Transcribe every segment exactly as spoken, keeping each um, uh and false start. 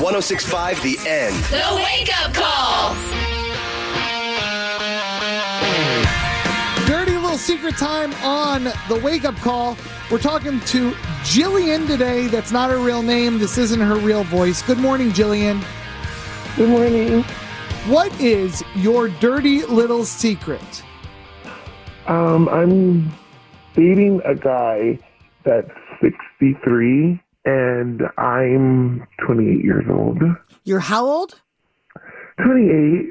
one oh six point five The End. The Wake Up Call. Dirty little secret time on the Wake Up Call. We're talking to Jillian today. That's not her real name. This isn't her real voice. Good morning, Jillian. Good morning. What is your dirty little secret? Um, I'm dating a guy that's sixty-three, and I'm twenty-eight years old. You're how old? twenty-eight.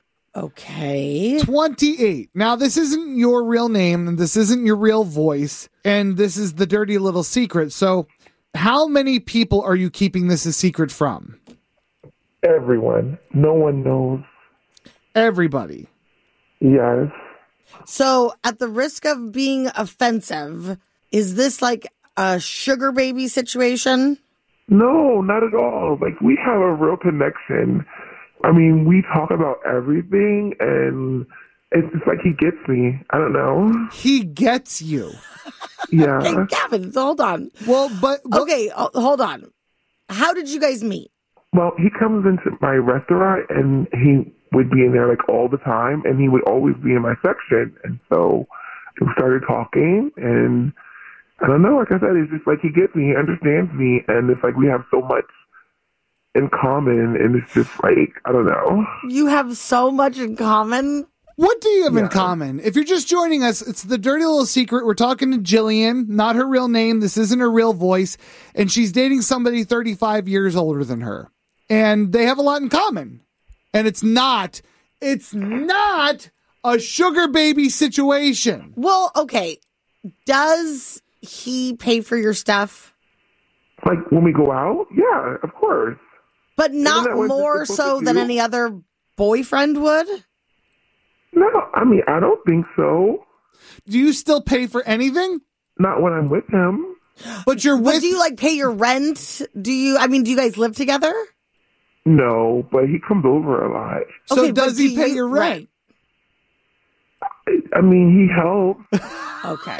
Okay. twenty-eight. Now, this isn't your real name, and this isn't your real voice, and this is the dirty little secret. So, how many people are you keeping this a secret from? Everyone. No one knows. Everybody. Yes. So, at the risk of being offensive, is this like a sugar baby situation? No, not at all. Like, we have a real connection. I mean, we talk about everything, and it's just like he gets me. I don't know. He gets you. Yeah. Hey, Gavin, hold on. Well, but, but Okay, uh, hold on. How did you guys meet? Well, he comes into my restaurant, and he would be in there like all the time, and he would always be in my section. And so we started talking, and I don't know, like I said, it's just like he gets me, he understands me, and it's like we have so much in common, and it's just like, I don't know. You have so much in common. What do you have in Yeah. common? If you're just joining us, it's the dirty little secret. We're talking to Jillian, not her real name. This isn't her real voice. And she's dating somebody thirty-five years older than her. And they have a lot in common. And it's not, it's not a sugar baby situation. Well, okay. Does he pay for your stuff? Like when we go out, yeah, of course. But not that what you're more supposed so to than do? any other boyfriend would? No, I mean, I don't think so. Do you still pay for anything? Not when I'm with him. But you're But with, do you like pay your rent? Do you, I mean, do you guys live together? No, but he comes over a lot. so Okay, does but he do pay you- your rent? I mean, he helps. Okay.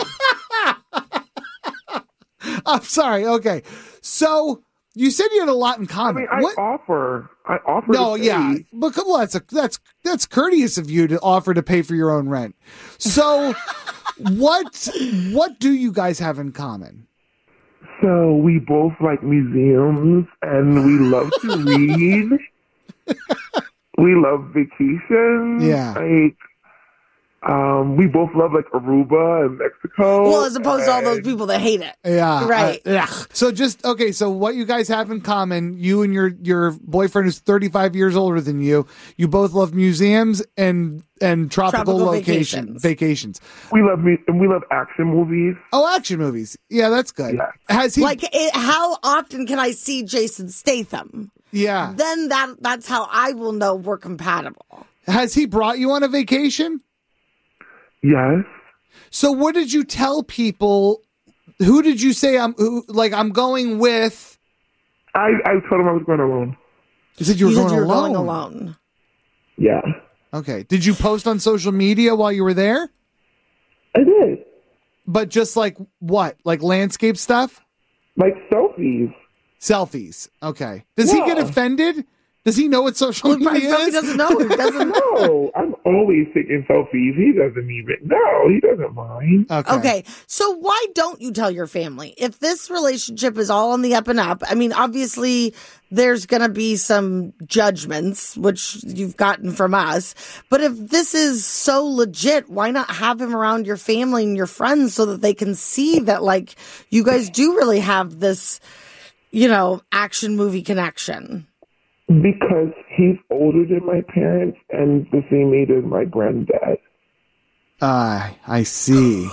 I'm sorry. Okay. So you said you had a lot in I common. mean, I what? offer. I offer. No, to pay. yeah, but come on, that's a, that's that's courteous of you to offer to pay for your own rent. So, what what do you guys have in common? So we both like museums, and we love to read. We love vacations. Yeah. Like, um, we both love like Aruba and Mexico. Well, as opposed to all those and- people that hate it. Yeah, Right. uh, ugh. So just okay. So what you guys have in common? You and your your boyfriend who's thirty-five years older than you. You both love museums and and tropical, Tropical location vacations. vacations. We love mu- and we love action movies. Oh, action movies. Yeah, that's good. Yeah. Has he? Like, it, how often can I see Jason Statham? yeah. Then that that's how I will know we're compatible. Has he brought you on a vacation? Yes. So what did you tell people? Who did you say I'm who, like I'm going with? I I told him I was going alone. You said you were You going said you were alone. going alone. Yeah, Okay. Did you post on social media while you were there? I did. But just like what? Like landscape stuff? Like selfies. Selfies. Okay. Does he get Yeah. offended? Does he know what social Well, he media probably is? doesn't know. He doesn't know. No, I'm always taking selfies. He doesn't even. No, he doesn't mind. Okay. Okay, so why don't you tell your family? If this relationship is all on the up and up, I mean, obviously there's going to be some judgments, which you've gotten from us. But if this is so legit, why not have him around your family and your friends so that they can see that, like, you guys do really have this, you know, action movie connection? Because he's older than my parents and the same age as my granddad. Ah, I see.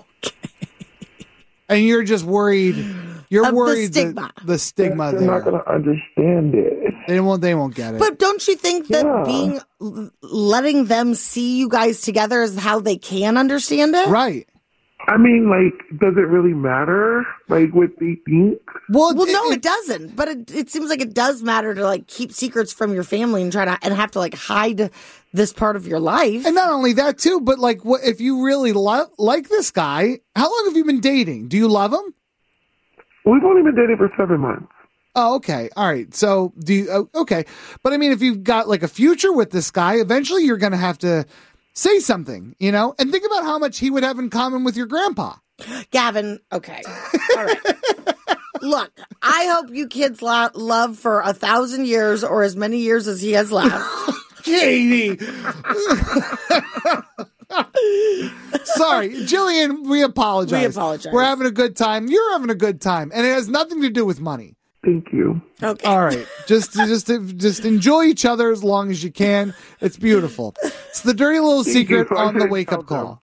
And you're just worried. You're Of the worried stigma. The, the stigma They're there. not going to understand it. They won't. They won't get it. But don't you think that Yeah. being letting them see you guys together is how they can understand it? right. I mean, like, does it really matter? Like, what they think? Well, Well, no, it doesn't. But it, it seems like it does matter to like keep secrets from your family and try to and have to like hide this part of your life. And not only that too, but like, what if you really lo- like this guy? How long have you been dating? Do you love him? We've only been dating for seven months. Oh, okay. All right. So do you, oh, okay. But I mean, if you've got like a future with this guy, eventually you're going to have to say something, you know, and think about how much he would have in common with your grandpa. Gavin, okay. All right. Look, I hope you kids lo- love for a thousand years or as many years as he has left. Katie. Sorry, Jillian, we apologize. We apologize. We're having a good time. You're having a good time. And it has nothing to do with money. Thank you. Okay. All right. Just just just enjoy each other as long as you can. It's beautiful. It's the dirty little Thank you. secret So I on the shouldn't wake up tell them. call.